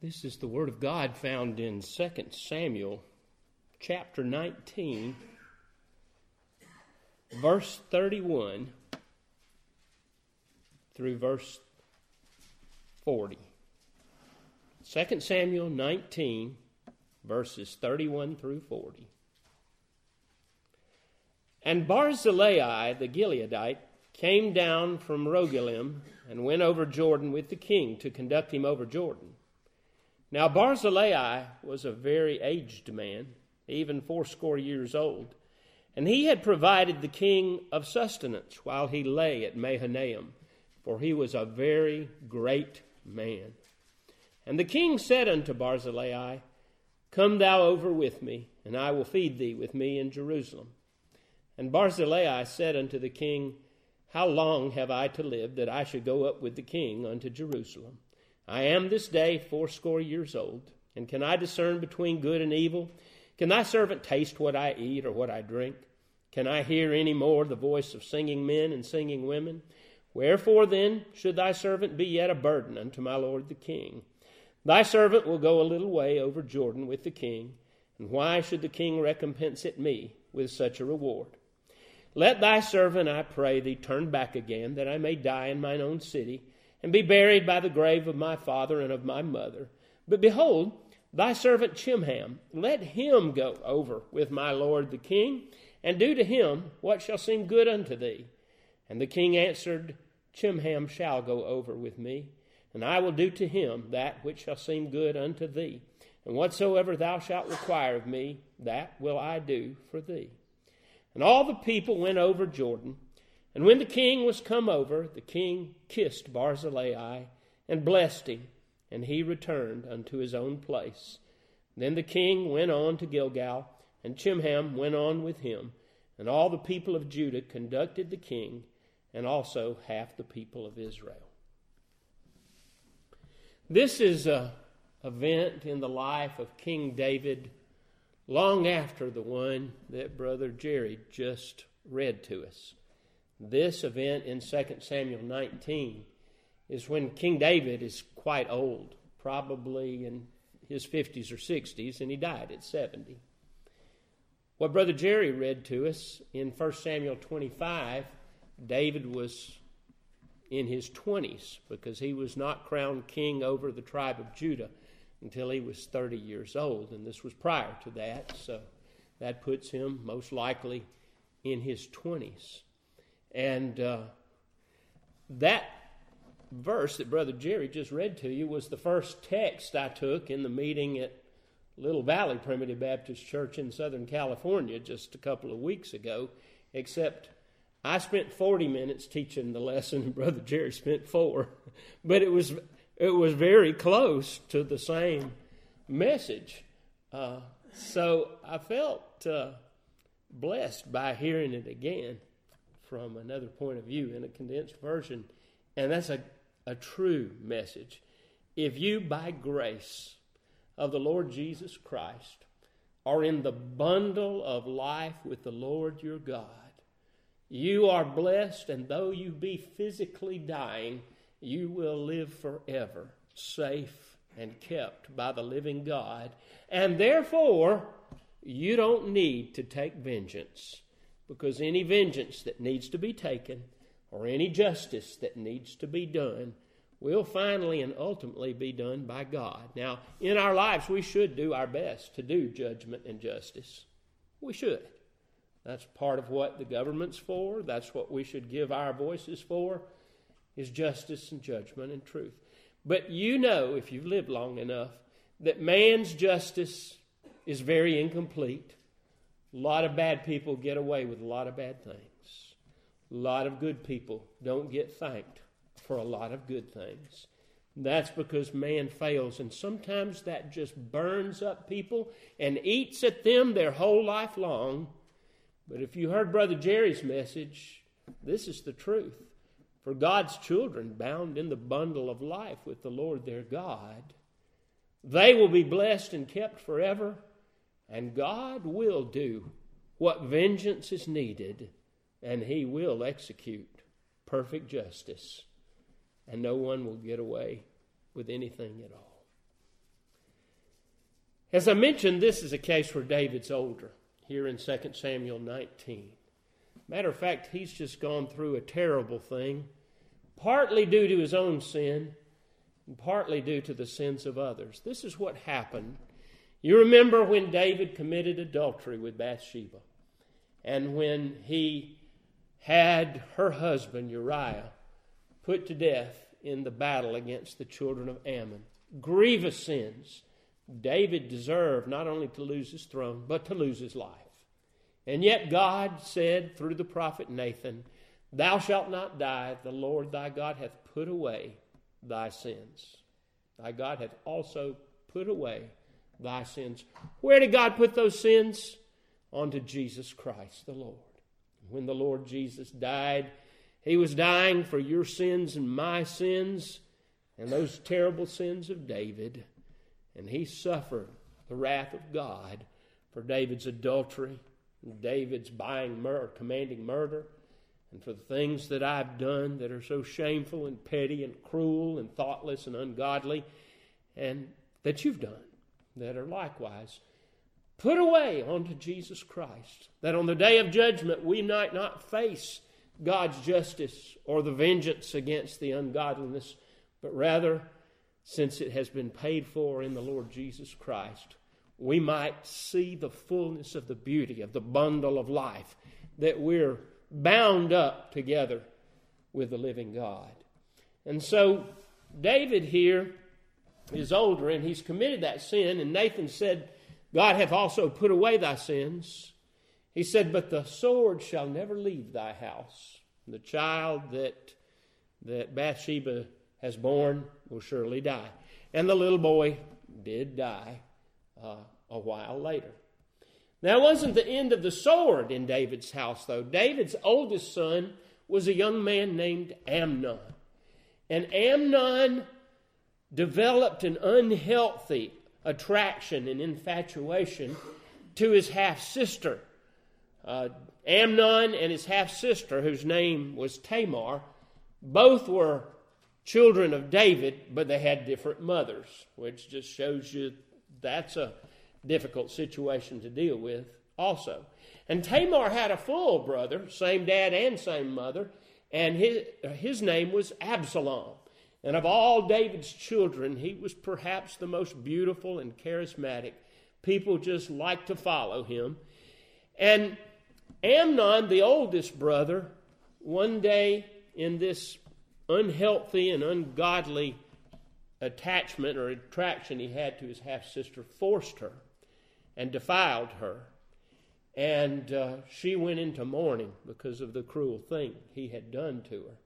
This is the Word of God found in 2 Samuel chapter 19, verse 31 through verse 40. 2 Samuel 19, verses 31 through 40. And Barzillai the Gileadite came down from Rogelim and went over Jordan with the king to conduct him over Jordan. Now Barzillai was a very aged man, even 80 years old, and he had provided the king of sustenance while he lay at Mahanaim, for he was a very great man. And the king said unto Barzillai, Come thou over with me, and I will feed thee with me in Jerusalem. And Barzillai said unto the king, How long have I to live that I should go up with the king unto Jerusalem? I am this day 80 years old, and can I discern between good and evil? Can thy servant taste what I eat or what I drink? Can I hear any more the voice of singing men and singing women? Wherefore then should thy servant be yet a burden unto my lord the king? Thy servant will go a little way over Jordan with the king, and why should the king recompense it me with such a reward? Let thy servant, I pray thee, turn back again, that I may die in mine own city, and be buried by the grave of my father and of my mother. But behold, thy servant Chimham, let him go over with my lord the king, and do to him what shall seem good unto thee. And the king answered, Chimham shall go over with me, and I will do to him that which shall seem good unto thee. And whatsoever thou shalt require of me, that will I do for thee. And all the people went over Jordan. And when the king was come over, the king kissed Barzillai and blessed him, and he returned unto his own place. Then the king went on to Gilgal, and Chimham went on with him, and all the people of Judah conducted the king, and also half the people of Israel. This is an event in the life of King David, long after the one that Brother Jerry just read to us. This event in 2 Samuel 19 is when King David is quite old, probably in his 50s or 60s, and he died at 70. What Brother Jerry read to us in 1 Samuel 25, David was in his 20s because he was not crowned king over the tribe of Judah until he was 30 years old, and this was prior to that, so that puts him most likely in his 20s. And that verse that Brother Jerry just read to you was the first text I took in the meeting at Little Valley Primitive Baptist Church in Southern California just a couple of weeks ago, except I spent 40 minutes teaching the lesson and Brother Jerry spent 4. But it was very close to the same message. So I felt blessed by hearing it again from another point of view in a condensed version. And that's a true message. If you, by grace of the Lord Jesus Christ, are in the bundle of life with the Lord your God, you are blessed, and though you be physically dying, you will live forever, safe and kept by the living God. And therefore, you don't need to take vengeance, because any vengeance that needs to be taken or any justice that needs to be done will finally and ultimately be done by God. Now, in our lives, we should do our best to do judgment and justice. We should. That's part of what the government's for. That's what we should give our voices for, is justice and judgment and truth. But you know, if you've lived long enough, that man's justice is very incomplete. A lot of bad people get away with a lot of bad things. A lot of good people don't get thanked for a lot of good things. That's because man fails, and sometimes that just burns up people and eats at them their whole life long. But if you heard Brother Jerry's message, this is the truth. For God's children bound in the bundle of life with the Lord their God, they will be blessed and kept forever, and God will do what vengeance is needed, and He will execute perfect justice, and no one will get away with anything at all. As I mentioned, this is a case where David's older, here in 2 Samuel 19. Matter of fact, he's just gone through a terrible thing, partly due to his own sin, and partly due to the sins of others. This is what happened. You remember when David committed adultery with Bathsheba, and when he had her husband Uriah put to death in the battle against the children of Ammon. Grievous sins. David deserved not only to lose his throne, but to lose his life. And yet God said through the prophet Nathan, "Thou shalt not die, the Lord thy God hath put away thy sins." Thy God hath also put away thy sins. Where did God put those sins? Onto Jesus Christ the Lord. When the Lord Jesus died, he was dying for your sins and my sins and those terrible sins of David. And he suffered the wrath of God for David's adultery, David's commanding murder, and for the things that I've done that are so shameful and petty and cruel and thoughtless and ungodly, and that you've done, that are likewise put away onto Jesus Christ, that on the day of judgment we might not face God's justice or the vengeance against the ungodliness, but rather, since it has been paid for in the Lord Jesus Christ, we might see the fullness of the beauty of the bundle of life, that we're bound up together with the living God. And so David here is older, and he's committed that sin, and Nathan said, "God hath also put away thy sins." He said, "But the sword shall never leave thy house. The child that Bathsheba has born will surely die." And the little boy did die a while later. Now, it wasn't the end of the sword in David's house, though. David's oldest son was a young man named Amnon. And Amnon developed an unhealthy attraction and infatuation to his half-sister. Amnon and his half-sister, whose name was Tamar, both were children of David, but they had different mothers, which just shows you that's a difficult situation to deal with also. And Tamar had a full brother, same dad and same mother, and his name was Absalom. And of all David's children, he was perhaps the most beautiful and charismatic. People just liked to follow him. And Amnon, the oldest brother, one day in this unhealthy and ungodly attachment or attraction he had to his half-sister, forced her and defiled her. And she went into mourning because of the cruel thing he had done to her.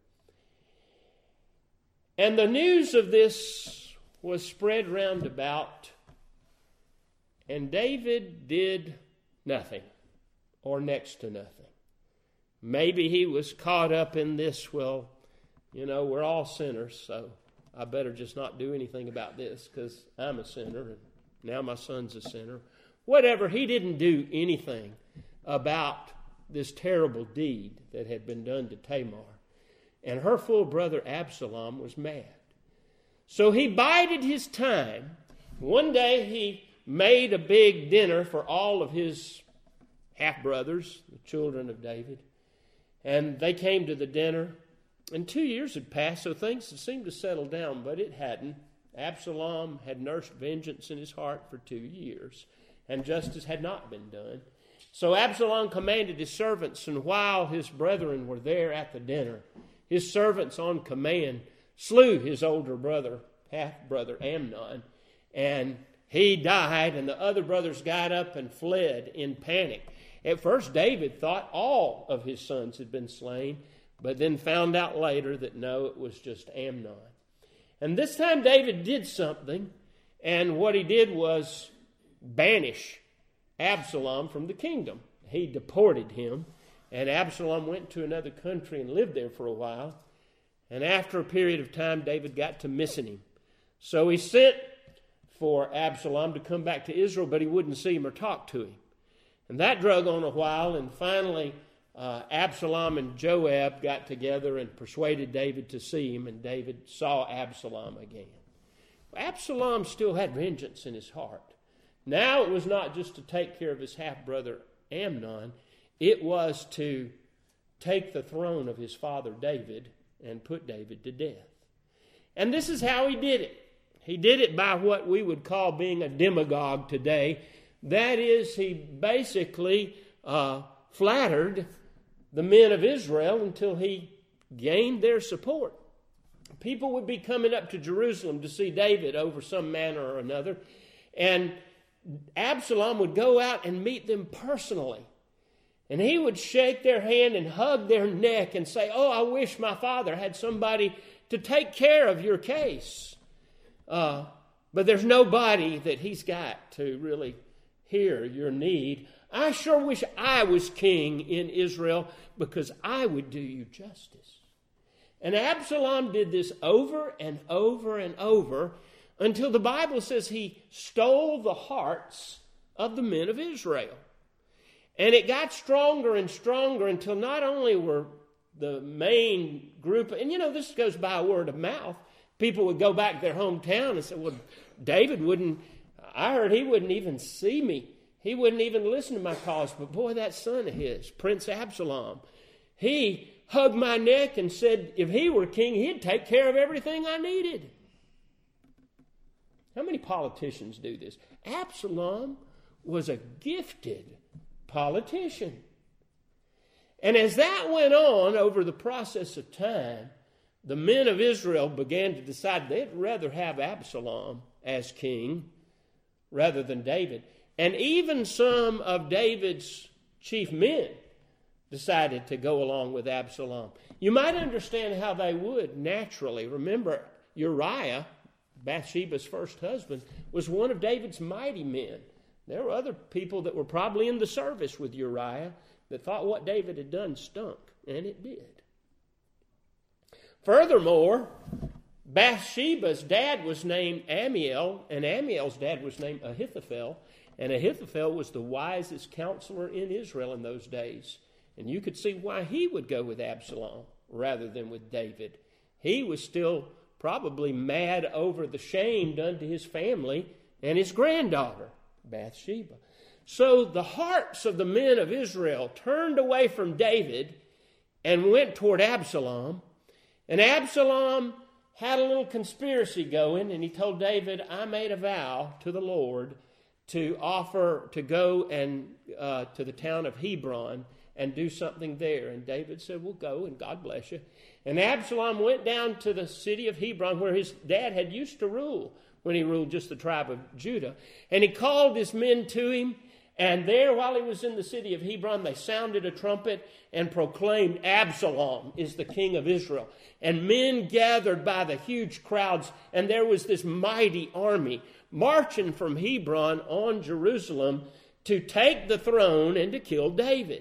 And the news of this was spread round about, and David did nothing, or next to nothing. Maybe he was caught up in this, well, we're all sinners, so I better just not do anything about this because I'm a sinner, and now my son's a sinner. Whatever, he didn't do anything about this terrible deed that had been done to Tamar. And her full brother Absalom was mad. So he bided his time. One day he made a big dinner for all of his half-brothers, the children of David. And they came to the dinner. And 2 years had passed, so things had seemed to settle down, but it hadn't. Absalom had nursed vengeance in his heart for 2 years, and justice had not been done. So Absalom commanded his servants, and while his brethren were there at the dinner, his servants on command slew his older brother, half-brother Amnon, and he died, and the other brothers got up and fled in panic. At first, David thought all of his sons had been slain, but then found out later that no, it was just Amnon. And this time David did something, and what he did was banish Absalom from the kingdom. He deported him, and Absalom went to another country and lived there for a while. And after a period of time, David got to missing him. So he sent for Absalom to come back to Israel, but he wouldn't see him or talk to him. And that drug on a while, and finally Absalom and Joab got together and persuaded David to see him, and David saw Absalom again. Absalom still had vengeance in his heart. Now it was not just to take care of his half-brother Amnon. It was to take the throne of his father David and put David to death. And this is how he did it. He did it by what we would call being a demagogue today. That is, he basically flattered the men of Israel until he gained their support. People would be coming up to Jerusalem to see David over some manner or another, and Absalom would go out and meet them personally. And he would shake their hand and hug their neck and say, "Oh, I wish my father had somebody to take care of your case." But there's nobody that he's got to really hear your need. I sure wish I was king in Israel because I would do you justice. And Absalom did this over and over and over until the Bible says he stole the hearts of the men of Israel. And it got stronger and stronger until not only were the main group, and this goes by word of mouth, people would go back to their hometown and say, "Well, David I heard he wouldn't even see me. He wouldn't even listen to my calls. But boy, that son of his, Prince Absalom, he hugged my neck and said if he were king, he'd take care of everything I needed." How many politicians do this? Absalom was a gifted politician. And as that went on over the process of time, the men of Israel began to decide they'd rather have Absalom as king rather than David. And even some of David's chief men decided to go along with Absalom. You might understand how they would naturally. Remember, Uriah, Bathsheba's first husband, was one of David's mighty men. There were other people that were probably in the service with Uriah that thought what David had done stunk, and it did. Furthermore, Bathsheba's dad was named Amiel, and Amiel's dad was named Ahithophel, and Ahithophel was the wisest counselor in Israel in those days. And you could see why he would go with Absalom rather than with David. He was still probably mad over the shame done to his family and his granddaughter, Bathsheba. So the hearts of the men of Israel turned away from David and went toward Absalom. And Absalom had a little conspiracy going, and he told David, "I made a vow to the Lord to offer to go and to the town of Hebron and do something there." And David said, "Well, go, and God bless you." And Absalom went down to the city of Hebron where his dad had used to rule when he ruled just the tribe of Judah. And he called his men to him. And there, while he was in the city of Hebron, they sounded a trumpet and proclaimed, "Absalom is the king of Israel." And men gathered by the huge crowds, and there was this mighty army marching from Hebron on Jerusalem to take the throne and to kill David.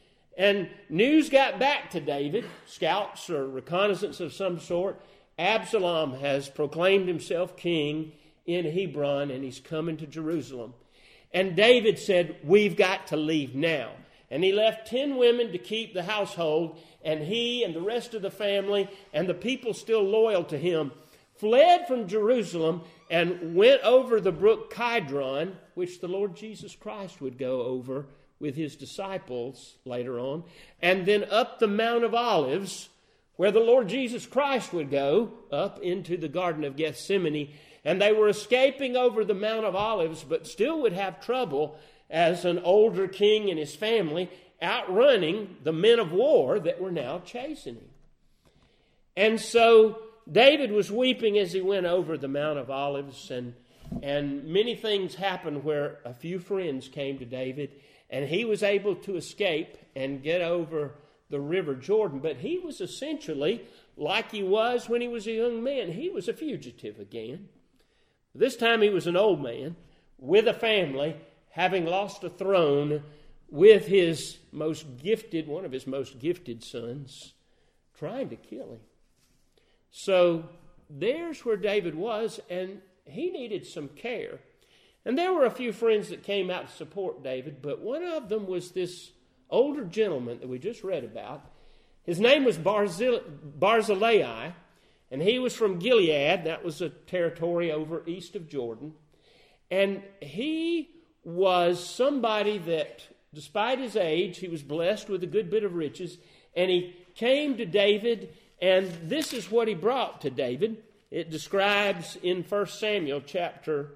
And news got back to David, scouts or reconnaissance of some sort. Absalom has proclaimed himself king in Hebron, and he's coming to Jerusalem. And David said, "We've got to leave now." And he left 10 women to keep the household, and he and the rest of the family and the people still loyal to him fled from Jerusalem and went over the brook Kidron, which the Lord Jesus Christ would go over with his disciples later on, and then up the Mount of Olives, where the Lord Jesus Christ would go, up into the Garden of Gethsemane. And they were escaping over the Mount of Olives, but still would have trouble as an older king and his family outrunning the men of war that were now chasing him. And so David was weeping as he went over the Mount of Olives, and many things happened where a few friends came to David, and he was able to escape and get over the river Jordan. But he was essentially like he was when he was a young man. He was a fugitive again. This time he was an old man with a family, having lost a throne with his one of his most gifted sons, trying to kill him. So there's where David was, and he needed some care. And there were a few friends that came out to support David, but one of them was this older gentleman that we just read about. His name was Barzillai, and he was from Gilead. That was a territory over east of Jordan. And he was somebody that, despite his age, he was blessed with a good bit of riches. And he came to David, and this is what he brought to David. It describes in 1 Samuel chapter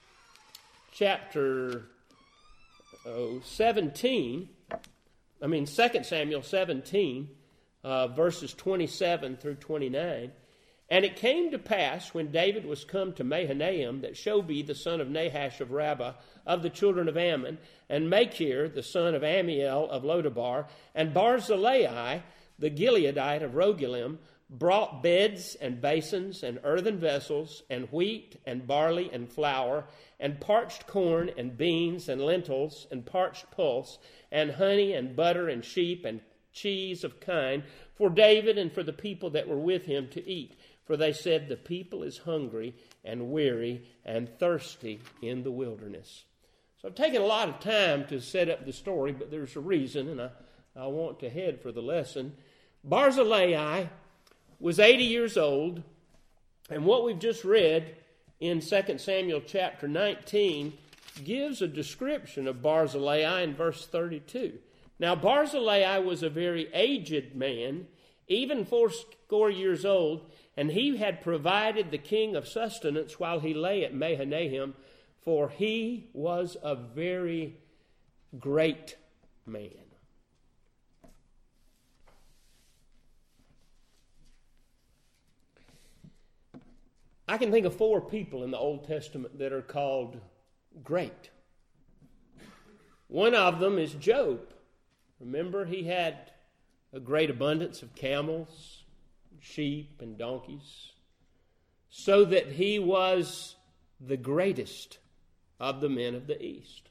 17, 2 Samuel 17, verses 27 through 29. And it came to pass, when David was come to Mahanaim, that Shobi the son of Nahash of Rabbah of the children of Ammon, and Machir the son of Ammiel of Lodabar, and Barzillai the Gileadite of Rogelim, brought beds and basins and earthen vessels, and wheat and barley and flour, and parched corn and beans and lentils and parched pulse, and honey and butter and sheep and cheese of kine, for David and for the people that were with him to eat. For they said, the people is hungry and weary and thirsty in the wilderness. So I've taken a lot of time to set up the story, but there's a reason, and I want to head for the lesson. Barzillai was 80 years old, and what we've just read in 2 Samuel chapter 19 gives a description of Barzillai in verse 32. Now Barzillai was a very aged man, even 80 years old, and he had provided the king of sustenance while he lay at Mahanaim, for he was a very great man. I can think of 4 people in the Old Testament that are called great. One of them is Job. Remember, he had a great abundance of camels, sheep, and donkeys, so that he was the greatest of the men of the East.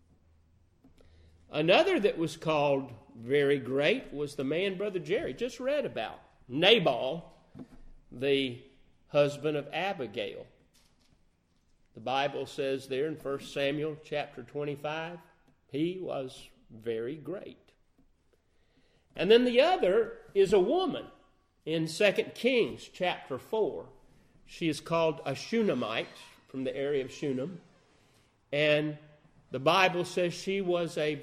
Another that was called very great was the man Brother Jerry just read about, Nabal, the husband of Abigail. The Bible says there in 1 Samuel chapter 25, he was very great. And then the other is a woman in 2 Kings chapter 4. She is called a Shunammite, from the area of Shunem. And the Bible says she was a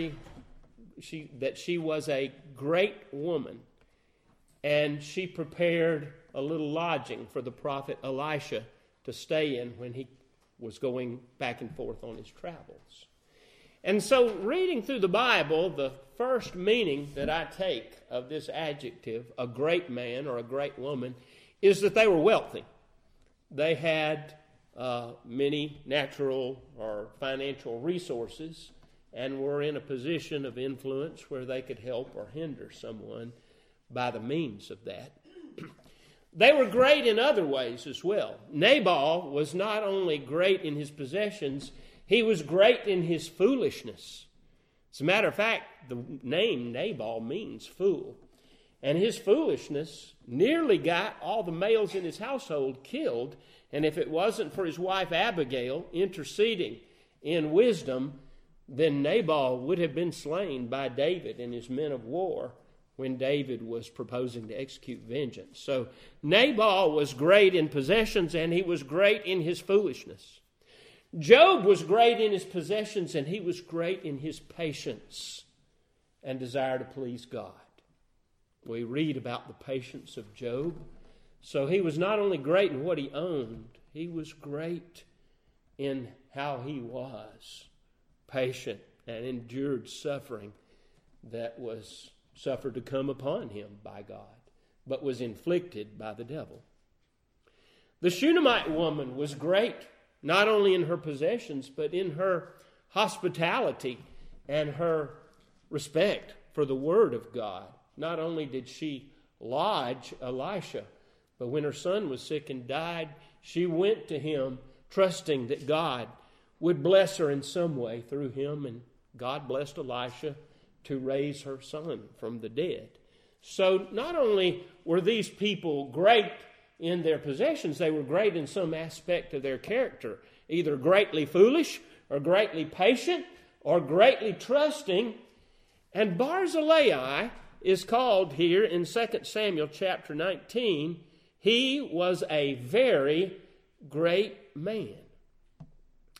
great woman. And she prepared a little lodging for the prophet Elisha to stay in when he was going back and forth on his travels. And so, reading through the Bible, the first meaning that I take of this adjective, a great man or a great woman, is that they were wealthy. They had many natural or financial resources and were in a position of influence where they could help or hinder someone by the means of that. They were great in other ways as well. Nabal was not only great in his possessions, he was great in his foolishness. As a matter of fact, the name Nabal means fool. And his foolishness nearly got all the males in his household killed. And if it wasn't for his wife Abigail interceding in wisdom, then Nabal would have been slain by David and his men of war when David was proposing to execute vengeance. So Nabal was great in possessions, and he was great in his foolishness. Job was great in his possessions, and he was great in his patience and desire to please God. We read about the patience of Job. So he was not only great in what he owned, he was great in how he was patient and endured suffering that was suffered to come upon him by God, but was inflicted by the devil. The Shunammite woman was great, not only in her possessions, but in her hospitality and her respect for the Word of God. Not only did she lodge Elisha, but when her son was sick and died, she went to him trusting that God would bless her in some way through him, and God blessed Elisha to raise her son from the dead. So not only were these people great in their possessions, they were great in some aspect of their character, either greatly foolish or greatly patient or greatly trusting. And Barzillai is called here in 2 Samuel chapter 19, he was a very great man.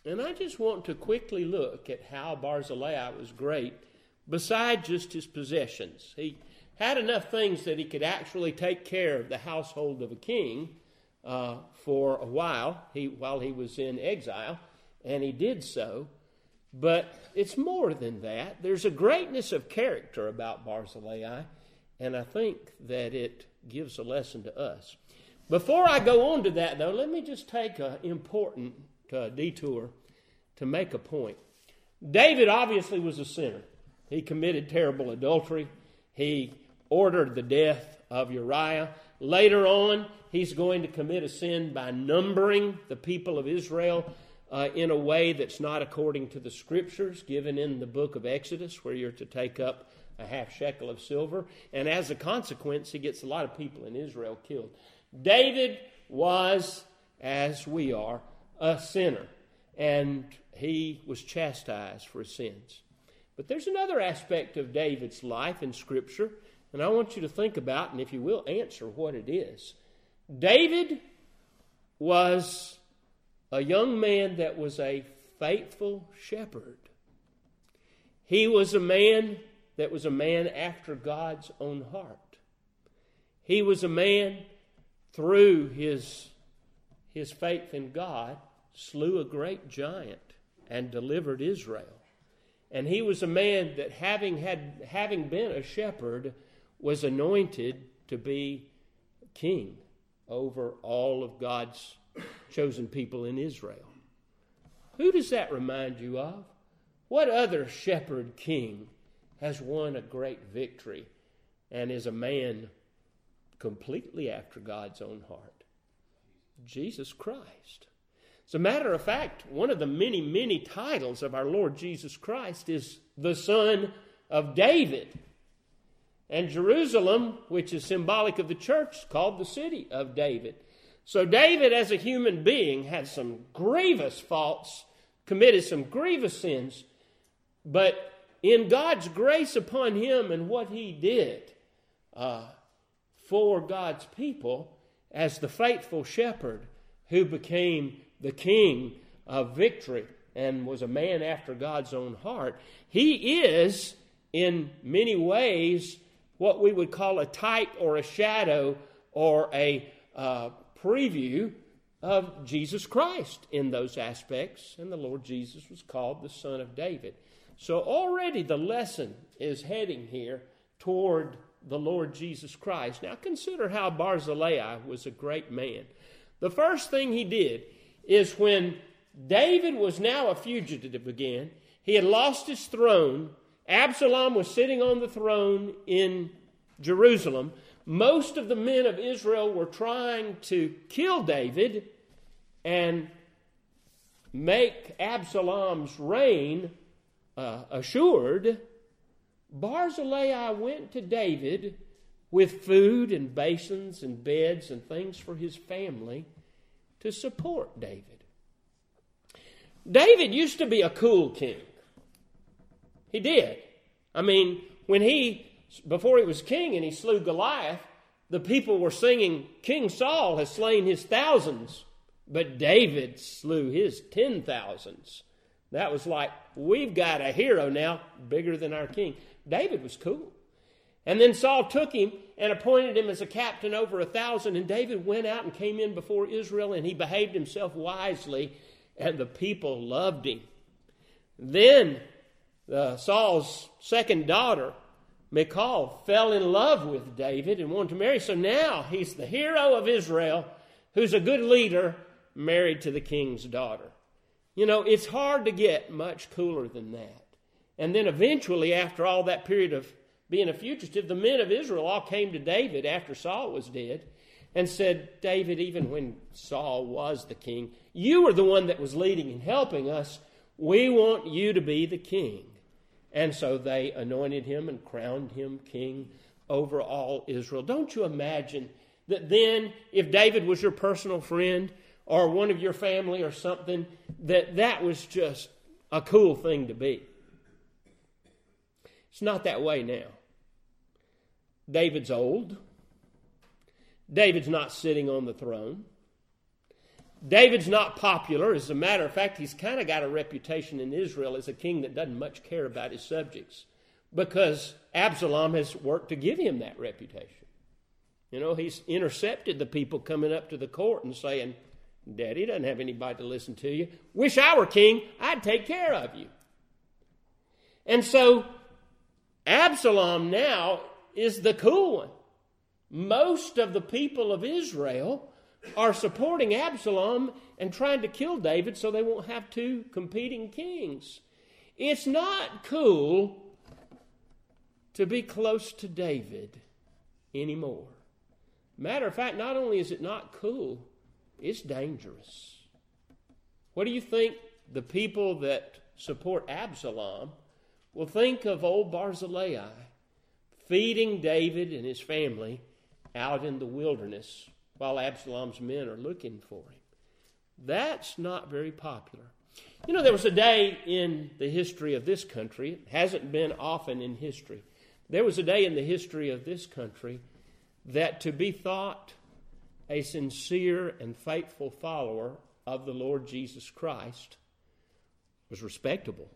And I just want to quickly look at how Barzillai was great, besides just his possessions. He had enough things that he could actually take care of the household of a king for a while, while he was in exile, and he did so. But it's more than that. There's a greatness of character about Barzillai, and I think that it gives a lesson to us. Before I go on to that, though, let me just take an important detour to make a point. David obviously was a sinner. He committed terrible adultery. He ordered the death of Uriah. Later on, he's going to commit a sin by numbering the people of Israel in a way that's not according to the scriptures given in the book of Exodus, where you're to take up a half shekel of silver. And as a consequence, he gets a lot of people in Israel killed. David was, as we are, a sinner, and he was chastised for his sins. But there's another aspect of David's life in Scripture, and I want you to think about, and if you will, answer what it is. David was a young man that was a faithful shepherd. He was a man that was a man after God's own heart. He was a man, through his faith in God, slew a great giant and delivered Israel. And he was a man that, having been a shepherd, was anointed to be king over all of God's chosen people in Israel. Who does that remind you of? What other shepherd king has won a great victory and is a man completely after God's own heart? Jesus Christ. As a matter of fact, one of the many, many titles of our Lord Jesus Christ is the Son of David. And Jerusalem, which is symbolic of the church, is called the city of David. So David, as a human being, had some grievous faults, committed some grievous sins, but in God's grace upon him and what he did for God's people, as the faithful shepherd who became the king of victory and was a man after God's own heart, he is, in many ways, what we would call a type or a shadow or a preview of Jesus Christ in those aspects. And the Lord Jesus was called the Son of David. So already the lesson is heading here toward the Lord Jesus Christ. Now consider how Barzillai was a great man. The first thing he did is, when David was now a fugitive again, he had lost his throne. Absalom was sitting on the throne in Jerusalem. Most of the men of Israel were trying to kill David and make Absalom's reign assured. Barzillai went to David with food and basins and beds and things for his family to support David. David used to be a cool king. He did. I mean, before he was king and he slew Goliath, the people were singing, King Saul has slain his thousands, but David slew his 10,000s. That was like, we've got a hero now, bigger than our king. David was cool. And then Saul took him and appointed him as a captain over 1,000. And David went out and came in before Israel, and he behaved himself wisely, and the people loved him. Then Saul's second daughter, Michal, fell in love with David and wanted to marry. So now he's the hero of Israel, who's a good leader, married to the king's daughter. You know, it's hard to get much cooler than that. And then eventually, after all that period of being a fugitive, the men of Israel all came to David after Saul was dead and said, David, even when Saul was the king, you were the one that was leading and helping us. We want you to be the king. And so they anointed him and crowned him king over all Israel. Don't you imagine that then, if David was your personal friend or one of your family or something, that was just a cool thing to be? It's not that way now. David's old. David's not sitting on the throne. David's not popular. As a matter of fact, he's kind of got a reputation in Israel as a king that doesn't much care about his subjects, because Absalom has worked to give him that reputation. You know, he's intercepted the people coming up to the court and saying, Daddy doesn't have anybody to listen to you. Wish I were king, I'd take care of you. And so Absalom now is the cool one. Most of the people of Israel are supporting Absalom and trying to kill David so they won't have two competing kings. It's not cool to be close to David anymore. Matter of fact, not only is it not cool, it's dangerous. What do you think the people that support Absalom will think of old Barzillai feeding David and his family out in the wilderness while Absalom's men are looking for him? That's not very popular. You know, there was a day in the history of this country, it hasn't been often in history, there was a day in the history of this country that to be thought a sincere and faithful follower of the Lord Jesus Christ was respectable.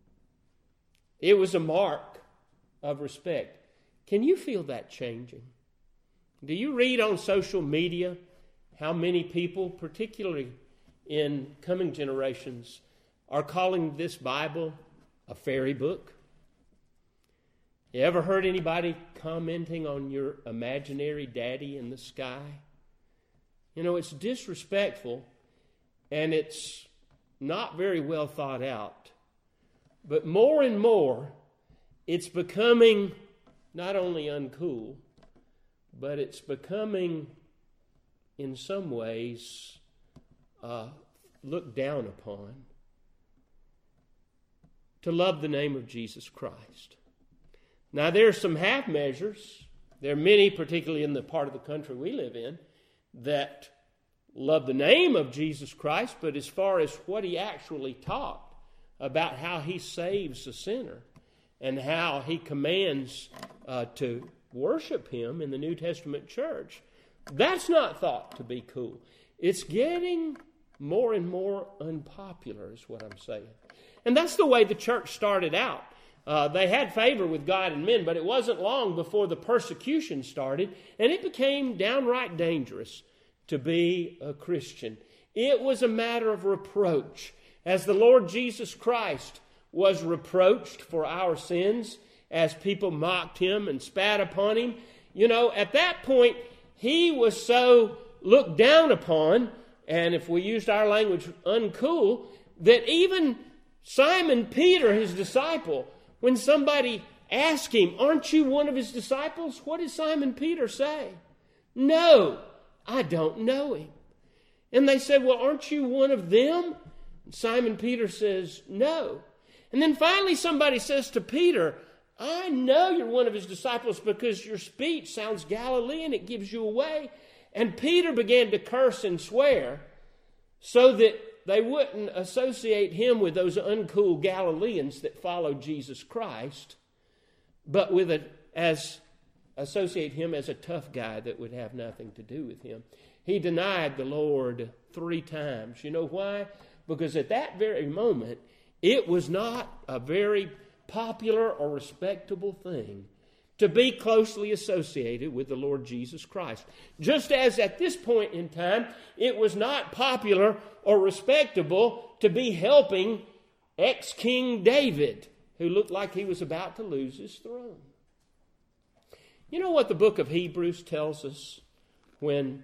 It was a mark of respect. Can you feel that changing? Do you read on social media how many people, particularly in coming generations, are calling this Bible a fairy book? You ever heard anybody commenting on your imaginary daddy in the sky? You know, it's disrespectful and it's not very well thought out. But more and more, it's becoming not only uncool, but it's becoming, in some ways, looked down upon to love the name of Jesus Christ. Now, there are some half measures. There are many, particularly in the part of the country we live in, that love the name of Jesus Christ, but as far as what he actually taught about how he saves a sinner and how he commands to worship him in the New Testament church, that's not thought to be cool. It's getting more and more unpopular is what I'm saying. And that's the way the church started out. They had favor with God and men, but it wasn't long before the persecution started, and it became downright dangerous to be a Christian. It was a matter of reproach. As the Lord Jesus Christ was reproached for our sins, as people mocked him and spat upon him, you know, at that point, he was so looked down upon, and if we used our language, uncool, that even Simon Peter, his disciple, when somebody asked him, aren't you one of his disciples? What did Simon Peter say? No, I don't know him. And they said, well, aren't you one of them? And Simon Peter says, no. And then finally somebody says to Peter, I know you're one of his disciples because your speech sounds Galilean. It gives you away. And Peter began to curse and swear so that they wouldn't associate him with those uncool Galileans that followed Jesus Christ, but associate him as a tough guy that would have nothing to do with him. He denied the Lord 3 times. You know why? Because at that very moment, it was not a very popular or respectable thing to be closely associated with the Lord Jesus Christ. Just as at this point in time, it was not popular or respectable to be helping ex-King David, who looked like he was about to lose his throne. You know what the book of Hebrews tells us when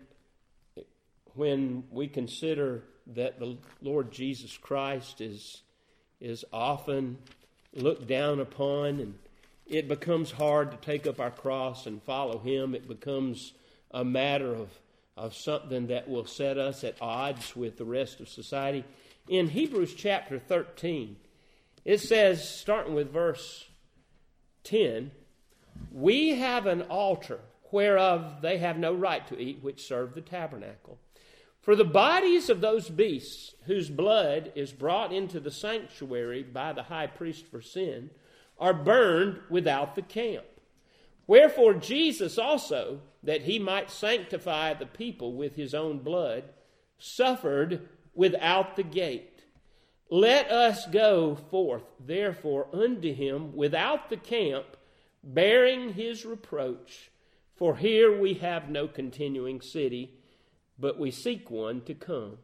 we consider that the Lord Jesus Christ is often looked down upon, and it becomes hard to take up our cross and follow him. It becomes a matter of something that will set us at odds with the rest of society. In Hebrews chapter 13, it says, starting with verse 10, we have an altar whereof they have no right to eat, which serve the tabernacle. For the bodies of those beasts whose blood is brought into the sanctuary by the high priest for sin are burned without the camp. Wherefore Jesus also, that he might sanctify the people with his own blood, suffered without the gate. Let us go forth, therefore, unto him without the camp, bearing his reproach. For here we have no continuing city, but we seek one to come.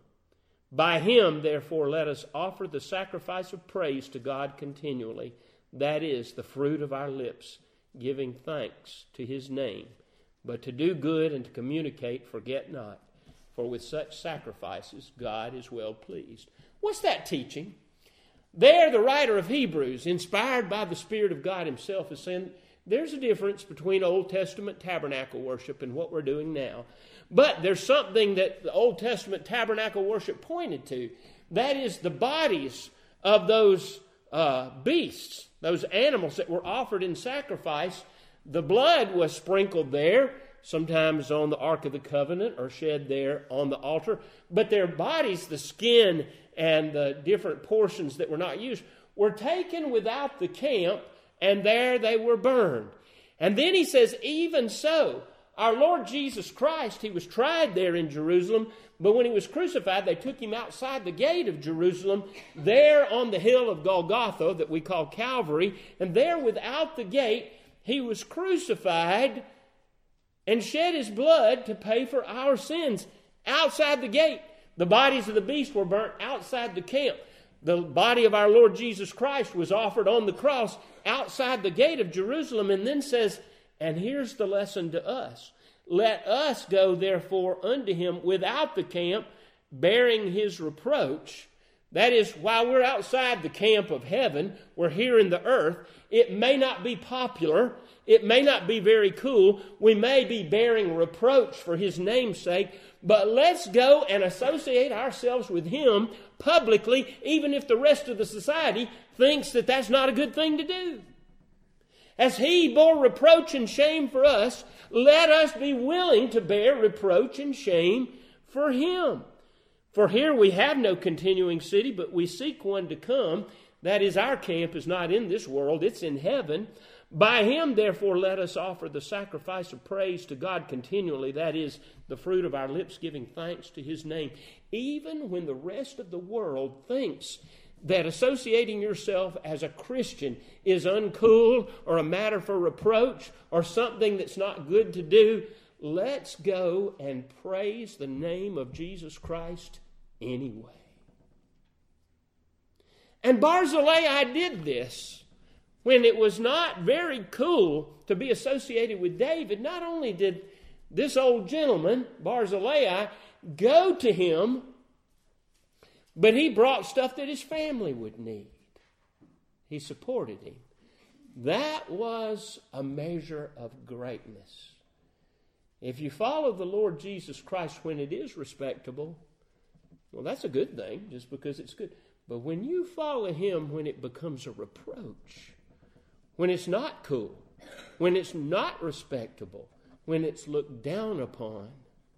By him, therefore, let us offer the sacrifice of praise to God continually. That is the fruit of our lips, giving thanks to his name. But to do good and to communicate, forget not. For with such sacrifices, God is well pleased. What's that teaching? There, the writer of Hebrews, inspired by the Spirit of God himself, is saying there's a difference between Old Testament tabernacle worship and what we're doing now. But there's something that the Old Testament tabernacle worship pointed to. That is the bodies of those beasts, those animals that were offered in sacrifice. The blood was sprinkled there, sometimes on the Ark of the Covenant or shed there on the altar. But their bodies, the skin and the different portions that were not used, were taken without the camp, and there they were burned. And then he says, even so, our Lord Jesus Christ, he was tried there in Jerusalem, but when he was crucified, they took him outside the gate of Jerusalem, there on the hill of Golgotha that we call Calvary, and there without the gate, he was crucified and shed his blood to pay for our sins outside the gate. The bodies of the beasts were burnt outside the camp. The body of our Lord Jesus Christ was offered on the cross outside the gate of Jerusalem, and then says, and here's the lesson to us. Let us go, therefore, unto him without the camp, bearing his reproach. That is, while we're outside the camp of heaven, we're here in the earth. It may not be popular. It may not be very cool. We may be bearing reproach for his name's sake. But let's go and associate ourselves with him publicly, even if the rest of the society thinks that that's not a good thing to do. As he bore reproach and shame for us, let us be willing to bear reproach and shame for him. For here we have no continuing city, but we seek one to come. That is, our camp is not in this world, it's in heaven. By him, therefore, let us offer the sacrifice of praise to God continually. That is, the fruit of our lips, giving thanks to his name. Even when the rest of the world thinks that associating yourself as a Christian is uncool or a matter for reproach or something that's not good to do, let's go and praise the name of Jesus Christ anyway. And Barzillai did this when it was not very cool to be associated with David. Not only did this old gentleman, Barzillai, go to him, but he brought stuff that his family would need. He supported him. That was a measure of greatness. If you follow the Lord Jesus Christ when it is respectable, well, that's a good thing, just because it's good. But when you follow him when it becomes a reproach, when it's not cool, when it's not respectable, when it's looked down upon,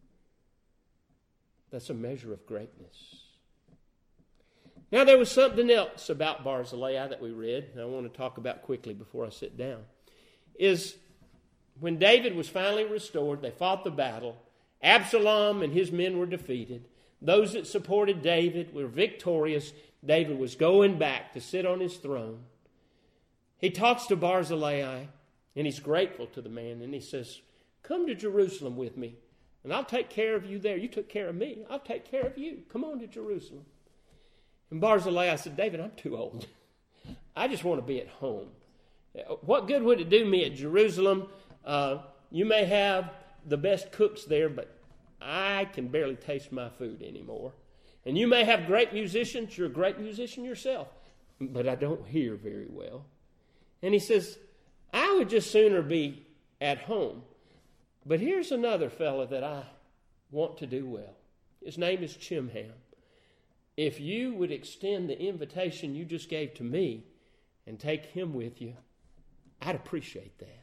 that's a measure of greatness. Now, there was something else about Barzillai that we read, and I want to talk about quickly before I sit down, is when David was finally restored, they fought the battle. Absalom and his men were defeated. Those that supported David were victorious. David was going back to sit on his throne. He talks to Barzillai, and he's grateful to the man, and he says, come to Jerusalem with me, and I'll take care of you there. You took care of me. I'll take care of you. Come on to Jerusalem. And Barzillai said, David, I'm too old. I just want to be at home. What good would it do me at Jerusalem? You may have the best cooks there, but I can barely taste my food anymore. And you may have great musicians. You're a great musician yourself, but I don't hear very well. And he says, I would just sooner be at home. But here's another fella that I want to do well. His name is Chimham. If you would extend the invitation you just gave to me and take him with you, I'd appreciate that.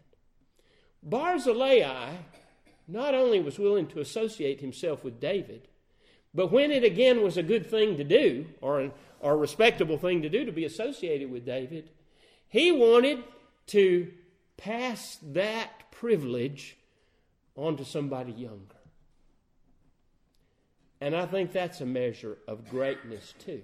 Barzillai not only was willing to associate himself with David, but when it again was a good thing to do, or a respectable thing to do to be associated with David, he wanted to pass that privilege on to somebody younger. And I think that's a measure of greatness too,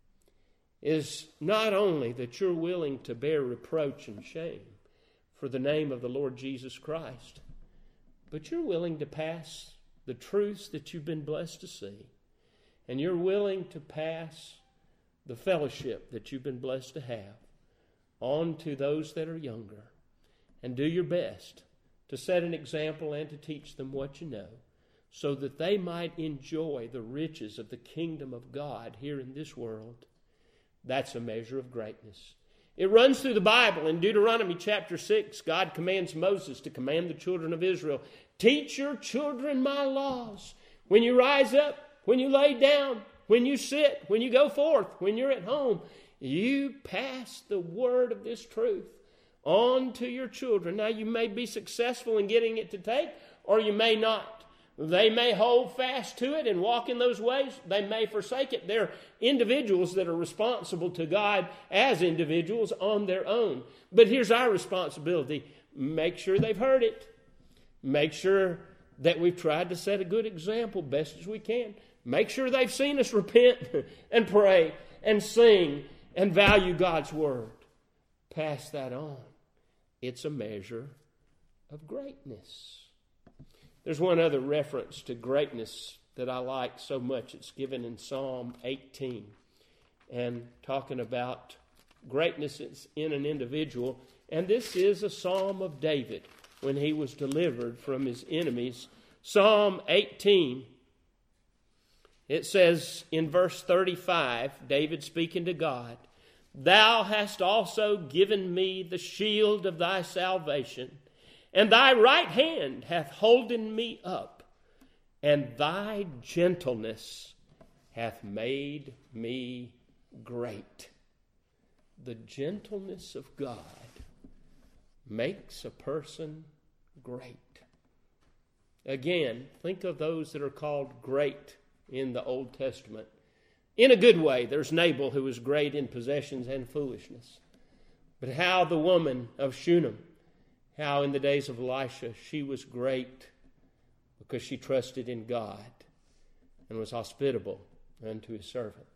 is not only that you're willing to bear reproach and shame for the name of the Lord Jesus Christ, but you're willing to pass the truths that you've been blessed to see, and you're willing to pass the fellowship that you've been blessed to have on to those that are younger, and do your best to set an example and to teach them what you know, so that they might enjoy the riches of the kingdom of God here in this world. That's a measure of greatness. It runs through the Bible. In Deuteronomy chapter 6, God commands Moses to command the children of Israel, teach your children my laws. When you rise up, when you lay down, when you sit, when you go forth, when you're at home, you pass the word of this truth on to your children. Now, you may be successful in getting it to take, or you may not. They may hold fast to it and walk in those ways. They may forsake it. They're individuals that are responsible to God as individuals on their own. But here's our responsibility. Make sure they've heard it. Make sure that we've tried to set a good example best as we can. Make sure they've seen us repent and pray and sing and value God's word. Pass that on. It's a measure of greatness. There's one other reference to greatness that I like so much. It's given in Psalm 18, and talking about greatness in an individual. And this is a psalm of David when he was delivered from his enemies. Psalm 18, it says in verse 35, David speaking to God, Thou hast also given me the shield of thy salvation, and thy right hand hath holden me up, and thy gentleness hath made me great. The gentleness of God makes a person great. Again, think of those that are called great in the Old Testament. In a good way, there's Nabal, who was great in possessions and foolishness. But how the woman of Shunem, how in the days of Elisha, she was great because she trusted in God and was hospitable unto his servant.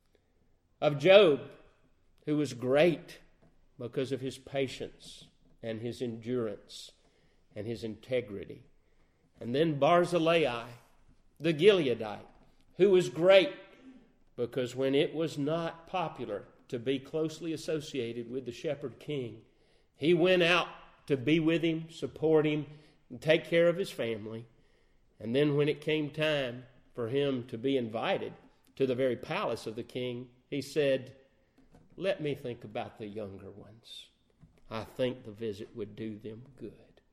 Of Job, who was great because of his patience and his endurance and his integrity. And then Barzillai, the Gileadite, who was great because when it was not popular to be closely associated with the shepherd king, he went out to be with him, support him, and take care of his family. And then when it came time for him to be invited to the very palace of the king, he said, Let me think about the younger ones. I think the visit would do them good.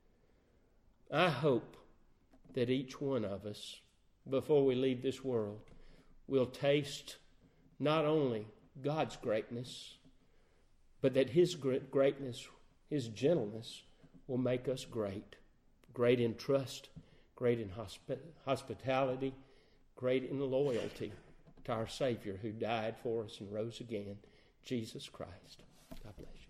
I hope that each one of us, before we leave this world, will taste not only God's greatness, but that his greatness, his gentleness, will make us great. Great in trust, great in hospitality, great in loyalty to our Savior who died for us and rose again, Jesus Christ. God bless you.